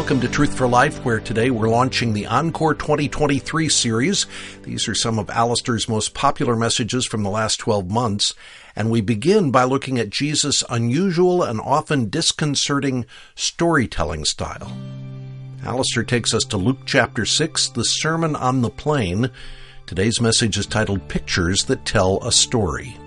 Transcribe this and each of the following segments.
Welcome to Truth for Life, where today we're launching the Encore 2023 series. These are some of Alistair's most popular messages from the last 12 months, and we begin by looking at Jesus' unusual and often disconcerting storytelling style. Alistair takes us to Luke chapter 6, the Sermon on the Plain. Today's message is titled Pictures That Tell a Story.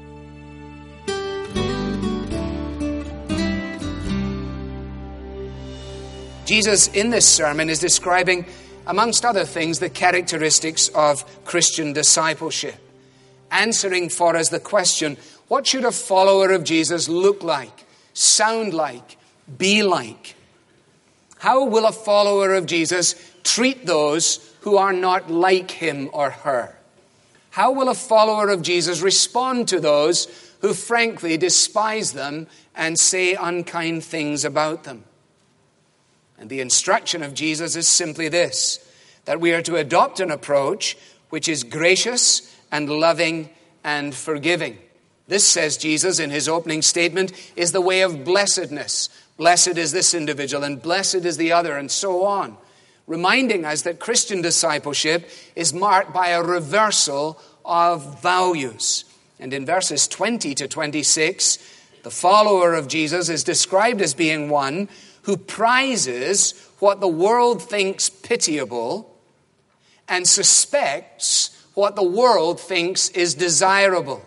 Jesus, in this sermon, is describing, amongst other things, the characteristics of Christian discipleship, answering for us the question, what should a follower of Jesus look like, sound like, be like? How will a follower of Jesus treat those who are not like him or her? How will a follower of Jesus respond to those who frankly despise them and say unkind things about them? And the instruction of Jesus is simply this, that we are to adopt an approach which is gracious and loving and forgiving. This, says Jesus in his opening statement, is the way of blessedness. Blessed is this individual and blessed is the other, and so on. Reminding us that Christian discipleship is marked by a reversal of values. And in verses 20 to 26, the follower of Jesus is described as being one who prizes what the world thinks pitiable and suspects what the world thinks is desirable.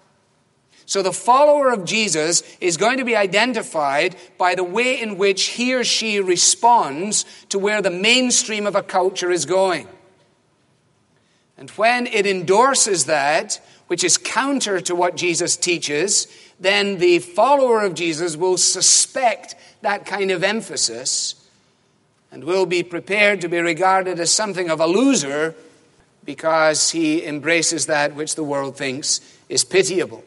So the follower of Jesus is going to be identified by the way in which he or she responds to where the mainstream of a culture is going. And when it endorses that, which is counter to what Jesus teaches, then the follower of Jesus will suspect that kind of emphasis and will be prepared to be regarded as something of a loser because he embraces that which the world thinks is pitiable.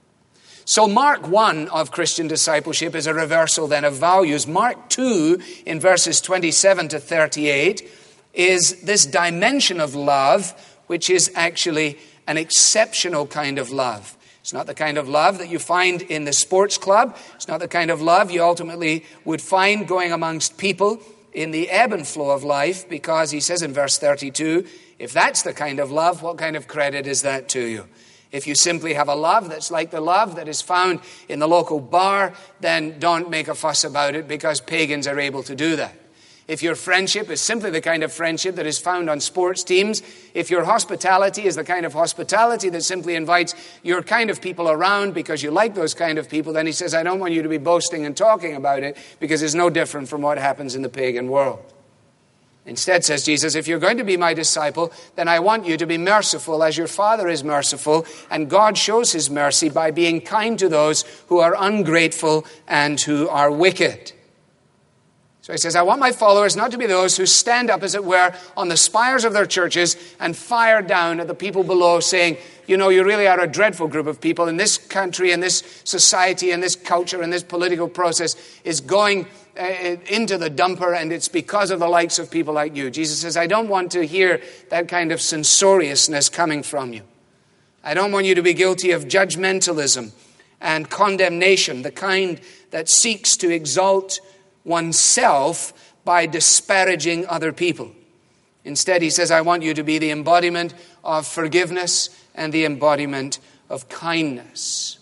So Mark 1 of Christian discipleship is a reversal then of values. Mark 2 in verses 27 to 38 is this dimension of love which is actually an exceptional kind of love. It's not the kind of love that you find in the sports club. It's not the kind of love you ultimately would find going amongst people in the ebb and flow of life, because he says in verse 32, if that's the kind of love, what kind of credit is that to you? If you simply have a love that's like the love that is found in the local bar, then don't make a fuss about it, because pagans are able to do that. If your friendship is simply the kind of friendship that is found on sports teams, if your hospitality is the kind of hospitality that simply invites your kind of people around because you like those kind of people, then he says, I don't want you to be boasting and talking about it, because it's no different from what happens in the pagan world. Instead, says Jesus, if you're going to be my disciple, then I want you to be merciful as your Father is merciful, and God shows his mercy by being kind to those who are ungrateful and who are wicked. So he says, I want my followers not to be those who stand up, as it were, on the spires of their churches and fire down at the people below, saying, you know, you really are a dreadful group of people, and this country and this society and this culture and this political process is going into the dumper, and it's because of the likes of people like you. Jesus says, I don't want to hear that kind of censoriousness coming from you. I don't want you to be guilty of judgmentalism and condemnation, the kind that seeks to exalt oneself by disparaging other people. Instead, he says, I want you to be the embodiment of forgiveness and the embodiment of kindness.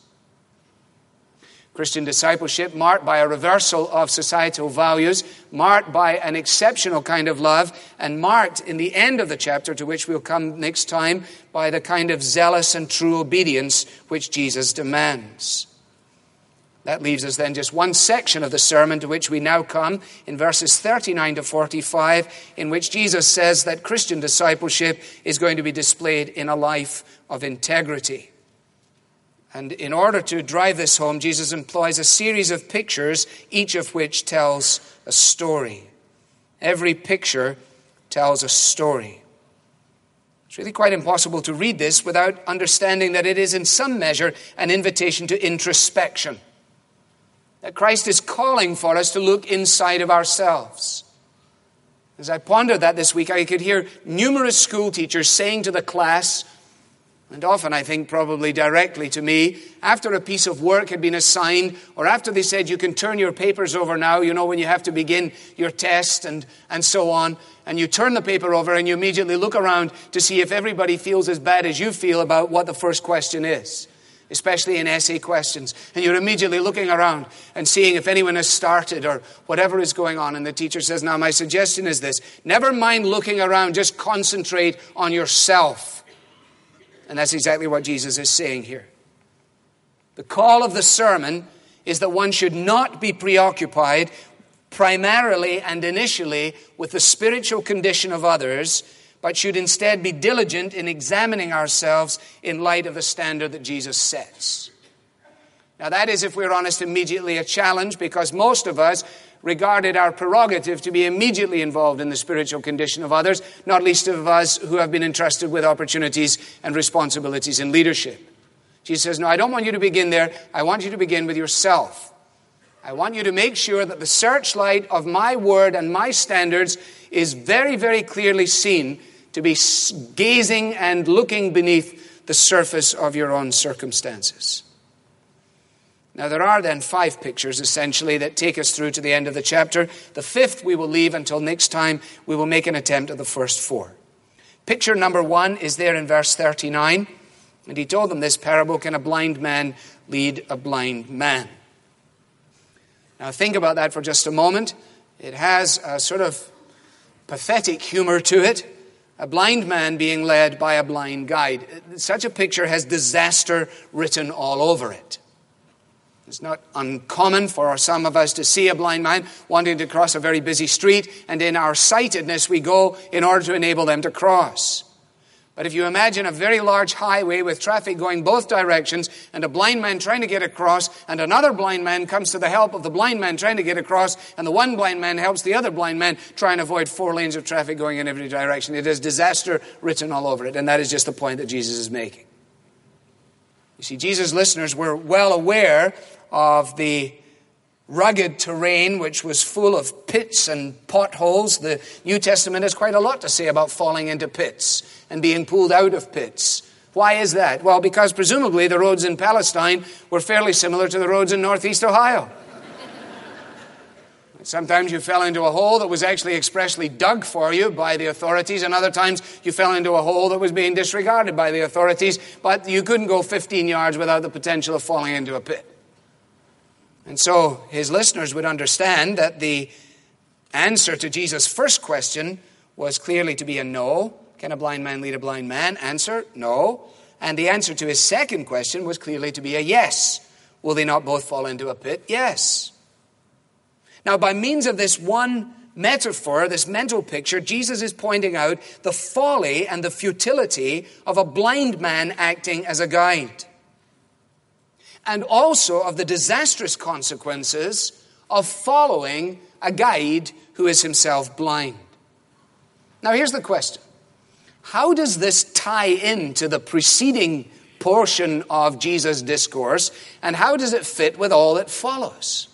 Christian discipleship marked by a reversal of societal values, marked by an exceptional kind of love, and marked in the end of the chapter, to which we'll come next time, by the kind of zealous and true obedience which Jesus demands. That leaves us then just one section of the sermon to which we now come in verses 39 to 45, in which Jesus says that Christian discipleship is going to be displayed in a life of integrity. And in order to drive this home, Jesus employs a series of pictures, each of which tells a story. Every picture tells a story. It's really quite impossible to read this without understanding that it is in some measure an invitation to introspection. That Christ is calling for us to look inside of ourselves. As I pondered that this week, I could hear numerous school teachers saying to the class, And often, I think, probably directly to me, after a piece of work had been assigned, or after they said you can turn your papers over now, you know, when you have to begin your test and so on, and you turn the paper over and you immediately look around to see if everybody feels as bad as you feel about what the first question is, especially in essay questions. And you're immediately looking around and seeing if anyone has started or whatever is going on. And the teacher says, now my suggestion is this: never mind looking around, just concentrate on yourself. And that's exactly what Jesus is saying here. The call of the sermon is that one should not be preoccupied primarily and initially with the spiritual condition of others, but should instead be diligent in examining ourselves in light of the standard that Jesus sets. Now that is, if we're honest, immediately a challenge, because most of us regarded our prerogative to be immediately involved in the spiritual condition of others, not least of us who have been entrusted with opportunities and responsibilities in leadership. Jesus says, no, I don't want you to begin there. I want you to begin with yourself. I want you to make sure that the searchlight of my word and my standards is very, very clearly seen, to be gazing and looking beneath the surface of your own circumstances. Now, there are then 5 pictures, essentially, that take us through to the end of the chapter. The 5th we will leave until next time. We will make an attempt at the first 4. Picture number 1 is there in verse 39. And he told them this parable: can a blind man lead a blind man? Now, think about that for just a moment. It has a sort of pathetic humor to it. A blind man being led by a blind guide. Such a picture has disaster written all over it. It's not uncommon for some of us to see a blind man wanting to cross a very busy street, and in our sightedness we go in order to enable them to cross. But if you imagine a very large highway with traffic going both directions, and a blind man trying to get across, and another blind man comes to the help of the blind man trying to get across, and the one blind man helps the other blind man try and avoid 4 lanes of traffic going in every direction. It has disaster written all over it, and that is just the point that Jesus is making. You see, Jesus' listeners were well aware of the rugged terrain, which was full of pits and potholes. The New Testament has quite a lot to say about falling into pits and being pulled out of pits. Why is that? Well, because presumably the roads in Palestine were fairly similar to the roads in Northeast Ohio. Sometimes you fell into a hole that was actually expressly dug for you by the authorities, and other times you fell into a hole that was being disregarded by the authorities, but you couldn't go 15 yards without the potential of falling into a pit. And so his listeners would understand that the answer to Jesus' first question was clearly to be a no. Can a blind man lead a blind man? Answer, no. And the answer to his second question was clearly to be a yes. Will they not both fall into a pit? Yes. Now, by means of this one metaphor, this mental picture, Jesus is pointing out the folly and the futility of a blind man acting as a guide, and also of the disastrous consequences of following a guide who is himself blind. Now, here's the question. How does this tie into the preceding portion of Jesus' discourse, and how does it fit with all that follows?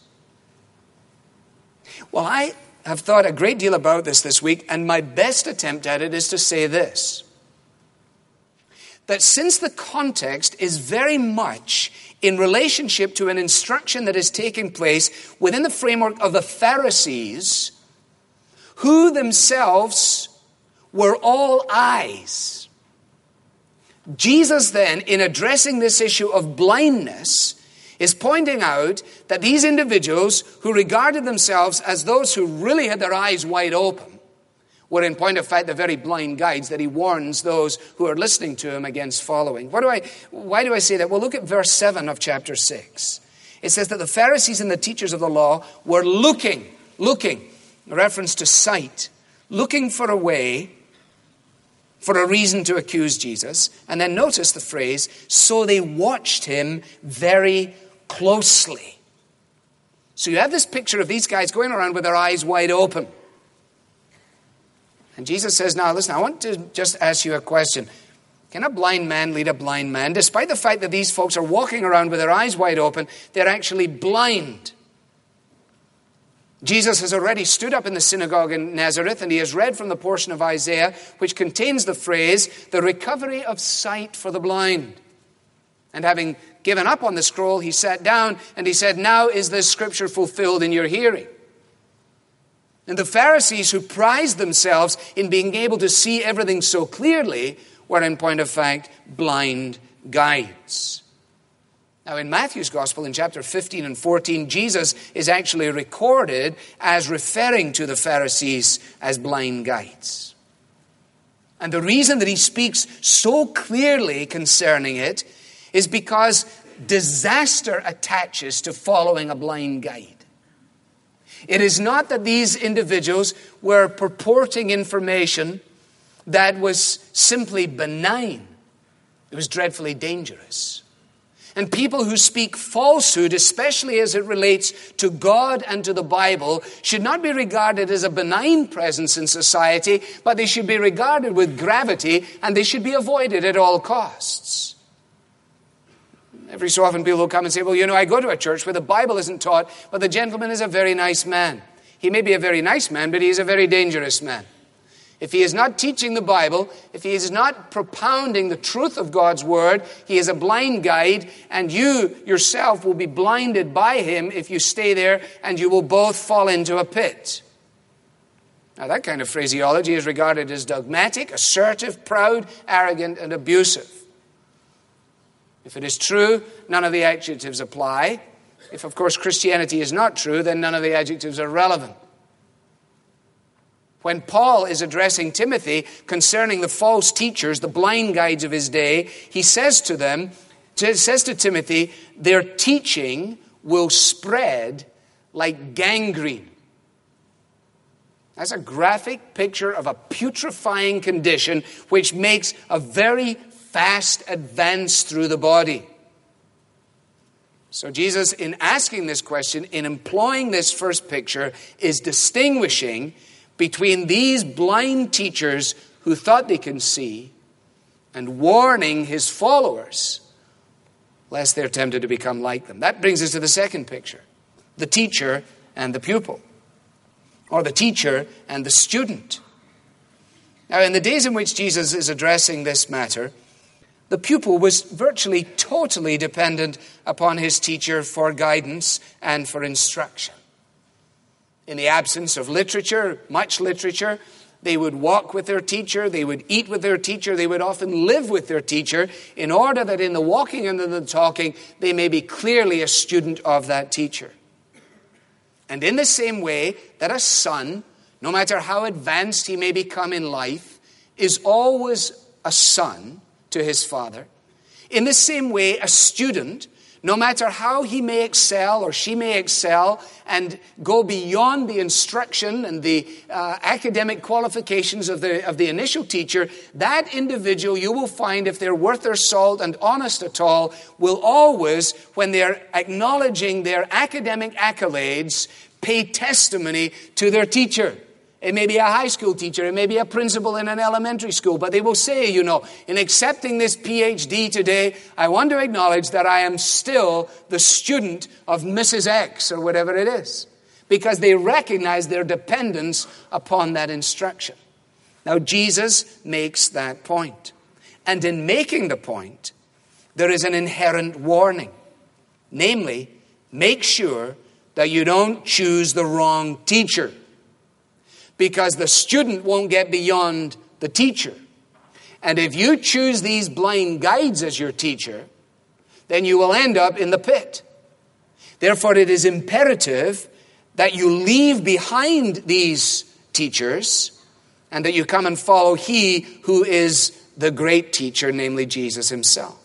Well, I have thought a great deal about this week, and my best attempt at it is to say this: that since the context is very much in relationship to an instruction that is taking place within the framework of the Pharisees, who themselves were all eyes, Jesus then, in addressing this issue of blindness, is pointing out that these individuals who regarded themselves as those who really had their eyes wide open were in point of fact the very blind guides that he warns those who are listening to him against following. Why do I say that? Well, look at verse 7 of chapter 6. It says that the Pharisees and the teachers of the law were looking, a reference to sight, looking for a way, for a reason to accuse Jesus. And then notice the phrase, so they watched him very closely. So you have this picture of these guys going around with their eyes wide open. And Jesus says, now listen, I want to just ask you a question. Can a blind man lead a blind man? Despite the fact that these folks are walking around with their eyes wide open, they're actually blind. Jesus has already stood up in the synagogue in Nazareth, and he has read from the portion of Isaiah which contains the phrase, the recovery of sight for the blind. And having given up on the scroll, he sat down and he said, now is this scripture fulfilled in your hearing. And the Pharisees, who prized themselves in being able to see everything so clearly, were in point of fact blind guides. Now in Matthew's Gospel, in chapter 15 and 14, Jesus is actually recorded as referring to the Pharisees as blind guides. And the reason that he speaks so clearly concerning it is because disaster attaches to following a blind guide. It is not that these individuals were purporting information that was simply benign. It was dreadfully dangerous. And people who speak falsehood, especially as it relates to God and to the Bible, should not be regarded as a benign presence in society, but they should be regarded with gravity, and they should be avoided at all costs. Every so often people will come and say, well, I go to a church where the Bible isn't taught, but the gentleman is a very nice man. He may be a very nice man, but he is a very dangerous man. If he is not teaching the Bible, if he is not propounding the truth of God's word, he is a blind guide, and you yourself will be blinded by him if you stay there, and you will both fall into a pit. Now that kind of phraseology is regarded as dogmatic, assertive, proud, arrogant, and abusive. If it is true, none of the adjectives apply. If, of course, Christianity is not true, then none of the adjectives are relevant. When Paul is addressing Timothy concerning the false teachers, the blind guides of his day, he says to Timothy, their teaching will spread like gangrene. That's a graphic picture of a putrefying condition which makes a very fast advance through the body. So Jesus, in asking this question, in employing this first picture, is distinguishing between these blind teachers who thought they can see and warning his followers lest they're tempted to become like them. That brings us to the second picture, the teacher and the pupil, or the teacher and the student. Now, in the days in which Jesus is addressing this matter, the pupil was virtually totally dependent upon his teacher for guidance and for instruction. In the absence of literature, much literature, they would walk with their teacher, they would eat with their teacher, they would often live with their teacher in order that in the walking and in the talking, they may be clearly a student of that teacher. And in the same way that a son, no matter how advanced he may become in life, is always a son to his father, in the same way a student, no matter how he may excel or she may excel and go beyond the instruction and the academic qualifications of the initial teacher, that individual, you will find, if they're worth their salt and honest at all, will always, when they're acknowledging their academic accolades, pay testimony to their teacher. It may be a high school teacher, it may be a principal in an elementary school, but they will say, in accepting this PhD today, I want to acknowledge that I am still the student of Mrs. X or whatever it is, because they recognize their dependence upon that instruction. Now, Jesus makes that point. And in making the point, there is an inherent warning. Namely, make sure that you don't choose the wrong teacher, because the student won't get beyond the teacher. And if you choose these blind guides as your teacher, then you will end up in the pit. Therefore, it is imperative that you leave behind these teachers and that you come and follow he who is the great teacher, namely Jesus himself.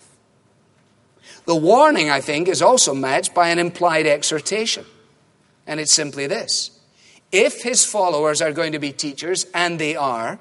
The warning, I think, is also matched by an implied exhortation. And it's simply this. If his followers are going to be teachers, and they are,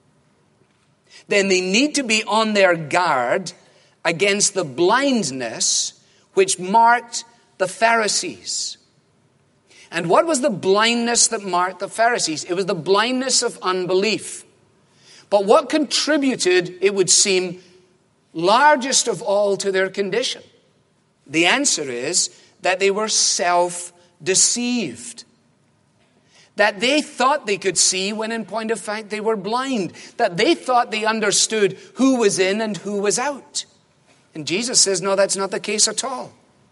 then they need to be on their guard against the blindness which marked the Pharisees. And what was the blindness that marked the Pharisees? It was the blindness of unbelief. But what contributed, it would seem, largest of all to their condition? The answer is that they were self-deceived. That they thought they could see when in point of fact they were blind. That they thought they understood who was in and who was out. And Jesus says, no, that's not the case at all.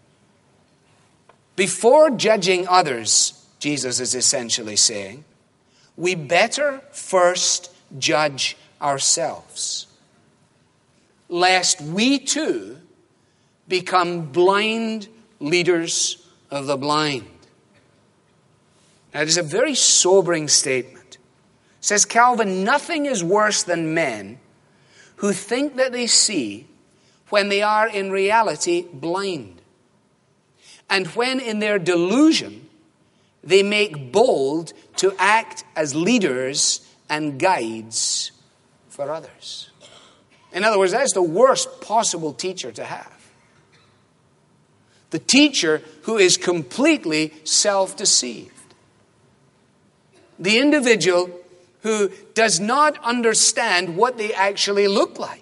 Before judging others, Jesus is essentially saying, we better first judge ourselves, lest we too become blind leaders of the blind. Now, it is a very sobering statement. Says Calvin, nothing is worse than men who think that they see when they are in reality blind. And when in their delusion, they make bold to act as leaders and guides for others. In other words, that's the worst possible teacher to have. The teacher who is completely self-deceived. The individual who does not understand what they actually look like.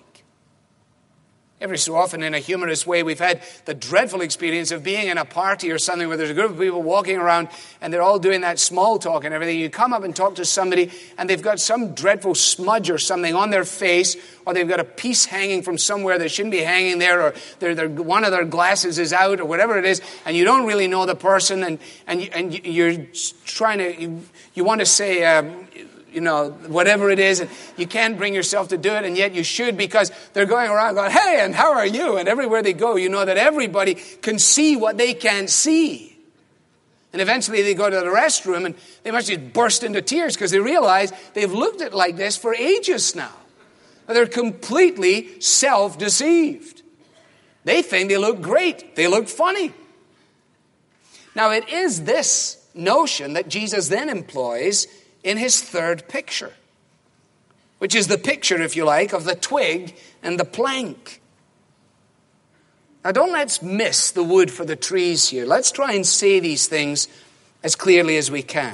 Every so often, in a humorous way, we've had the dreadful experience of being in a party or something where there's a group of people walking around and they're all doing that small talk and everything. You come up and talk to somebody and they've got some dreadful smudge or something on their face, or they've got a piece hanging from somewhere that shouldn't be hanging there, or one of their glasses is out, or whatever it is, and you don't really know the person, and you're trying to, you want to say, whatever it is, and you can't bring yourself to do it, and yet you should, because they're going around going, hey, and how are you? And everywhere they go, you know that everybody can see what they can't see. And eventually they go to the restroom, and they must just burst into tears because they realize they've looked at it like this for ages now. They're completely self-deceived. They think they look great. They look funny. Now, it is this notion that Jesus then employs in his third picture, which is the picture, if you like, of the twig and the plank. Now, don't let's miss the wood for the trees here. Let's try and say these things as clearly as we can.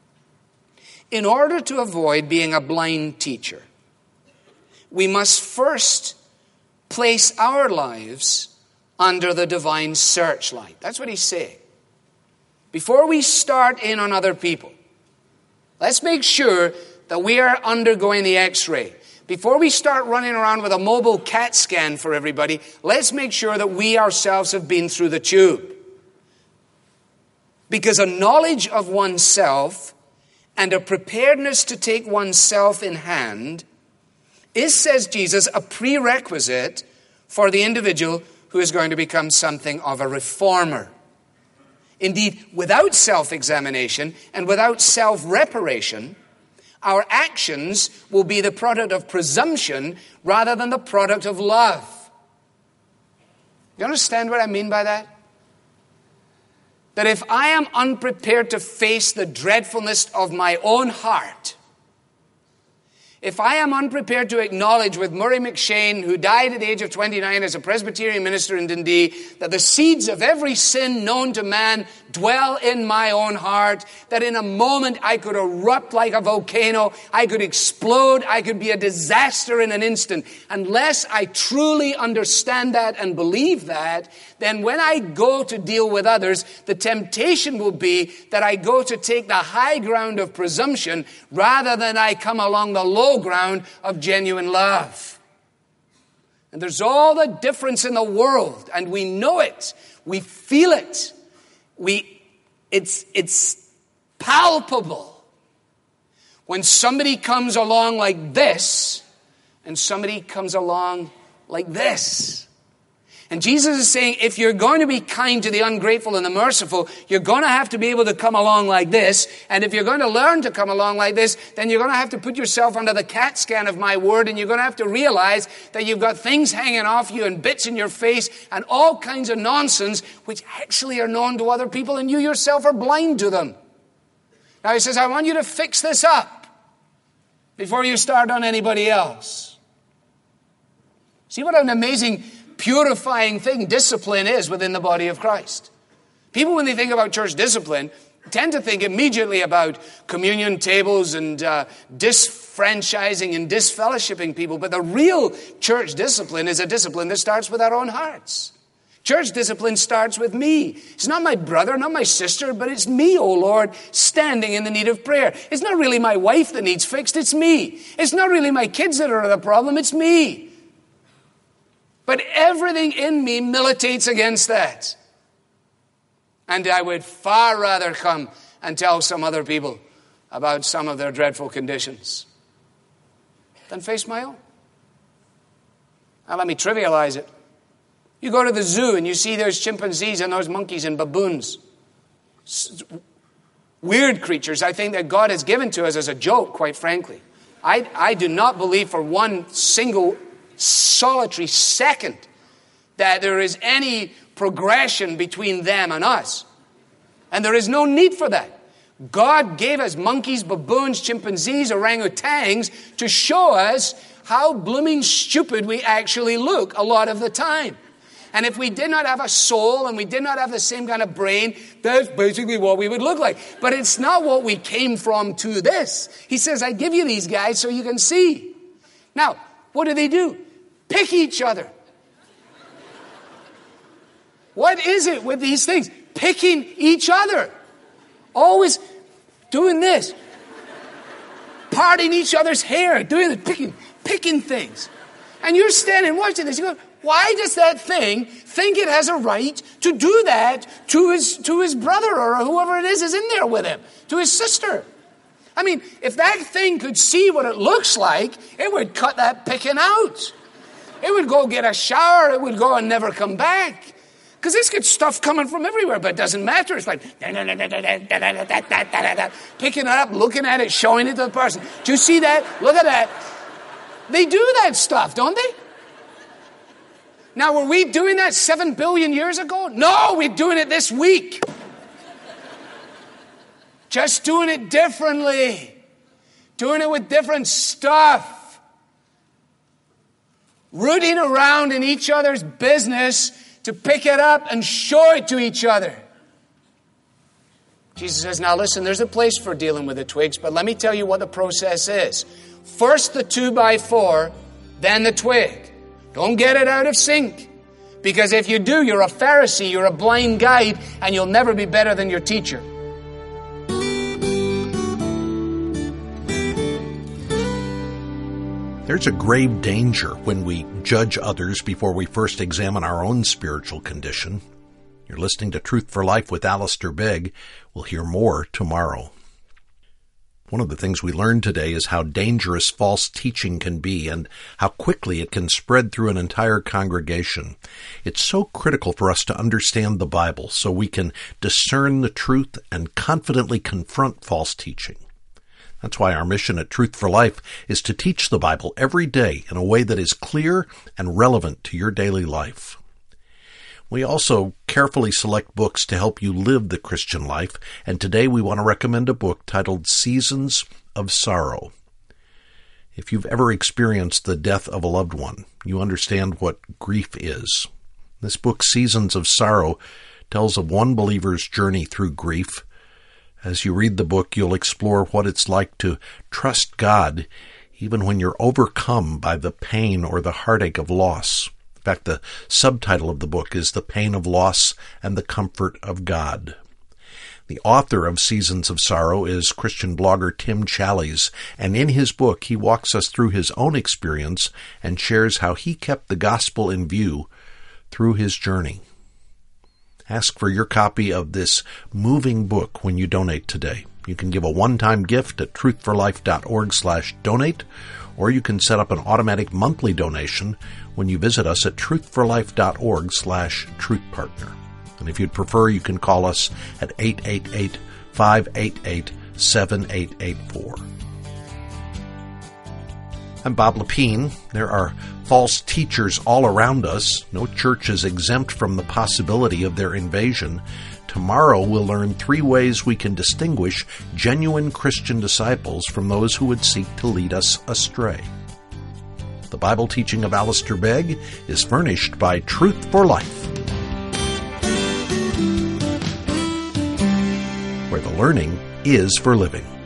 In order to avoid being a blind teacher, we must first place our lives under the divine searchlight. That's what he's saying. Before we start in on other people, let's make sure that we are undergoing the X-ray. Before we start running around with a mobile CAT scan for everybody, let's make sure that we ourselves have been through the tube. Because a knowledge of oneself and a preparedness to take oneself in hand is, says Jesus, a prerequisite for the individual who is going to become something of a reformer. Indeed, without self-examination and without self-reparation, our actions will be the product of presumption rather than the product of love. You understand what I mean by that? That if I am unprepared to face the dreadfulness of my own heart, if I am unprepared to acknowledge with Murray McShane, who died at the age of 29 as a Presbyterian minister in Dundee, that the seeds of every sin known to man dwell in my own heart, that in a moment I could erupt like a volcano, I could explode, I could be a disaster in an instant. Unless I truly understand that and believe that, then when I go to deal with others, the temptation will be that I go to take the high ground of presumption rather than I come along the low ground of genuine love. And there's all the difference in the world, and we know it. We feel it. It's palpable when somebody comes along like this and somebody comes along like this. And Jesus is saying, if you're going to be kind to the ungrateful and the merciful, you're going to have to be able to come along like this. And if you're going to learn to come along like this, then you're going to have to put yourself under the CAT scan of my word, and you're going to have to realize that you've got things hanging off you and bits in your face and all kinds of nonsense which actually are known to other people, and you yourself are blind to them. Now he says, I want you to fix this up before you start on anybody else. See what an amazing purifying thing discipline is within the body of Christ. People, when they think about church discipline, tend to think immediately about communion tables and disfranchising and disfellowshipping people. But the real church discipline is a discipline that starts with our own hearts. Church discipline starts with me. It's not my brother, not my sister, but it's me, oh Lord, standing in the need of prayer. It's not really my wife that needs fixed, it's me. It's not really my kids that are the problem, it's me. But everything in me militates against that. And I would far rather come and tell some other people about some of their dreadful conditions than face my own. Now let me trivialize it. You go to the zoo and you see those chimpanzees and those monkeys and baboons. Weird creatures, I think, that God has given to us as a joke, quite frankly. I do not believe for one single solitary second that there is any progression between them and us. And there is no need for that. God gave us monkeys, baboons, chimpanzees, orangutans to show us how blooming stupid we actually look a lot of the time. And if we did not have a soul and we did not have the same kind of brain, that's basically what we would look like. But it's not what we came from to this. He says, I give you these guys so you can see. Now, what do? Pick each other. What is it with these things? Picking each other. Always doing this. Parting each other's hair. Doing this. Picking things. And you're standing watching this. You go, why does that thing think it has a right to do that to his brother or whoever it is in there with him, to his sister? I mean, if that thing could see what it looks like, it would cut that picking out. It would go get a shower. It would go and never come back. Because this gets stuff coming from everywhere, but it doesn't matter. It's like picking it up, looking at it, showing it to the person. Do you see that? Look at that. They do that stuff, don't they? Now, were we doing that 7 billion years ago? No, we're doing it this week. Just doing it differently. Doing it with different stuff. Rooting around in each other's business to pick it up and show it to each other. Jesus says, now listen, there's a place for dealing with the twigs, but let me tell you what the process is. First the 2x4, then the twig. Don't get it out of sync. Because if you do, you're a Pharisee, you're a blind guide, and you'll never be better than your teacher. There's a grave danger when we judge others before we first examine our own spiritual condition. You're listening to Truth for Life with Alistair Begg. We'll hear more tomorrow. One of the things we learned today is how dangerous false teaching can be and how quickly it can spread through an entire congregation. It's so critical for us to understand the Bible so we can discern the truth and confidently confront false teaching. That's why our mission at Truth for Life is to teach the Bible every day in a way that is clear and relevant to your daily life. We also carefully select books to help you live the Christian life, and today we want to recommend a book titled Seasons of Sorrow. If you've ever experienced the death of a loved one, you understand what grief is. This book, Seasons of Sorrow, tells of one believer's journey through grief. As you read the book, you'll explore what it's like to trust God even when you're overcome by the pain or the heartache of loss. In fact, the subtitle of the book is The Pain of Loss and the Comfort of God. The author of Seasons of Sorrow is Christian blogger Tim Challies, and in his book he walks us through his own experience and shares how he kept the gospel in view through his journey. Ask for your copy of this moving book when you donate today. You can give a one-time gift at truthforlife.org/donate, or you can set up an automatic monthly donation when you visit us at truthforlife.org/truthpartner. And if you'd prefer, you can call us at 888-588-7884. I'm Bob Lepine. There are false teachers all around us. No church is exempt from the possibility of their invasion. Tomorrow we'll learn 3 ways we can distinguish genuine Christian disciples from those who would seek to lead us astray. The Bible teaching of Alistair Begg is furnished by Truth for Life, where the learning is for living.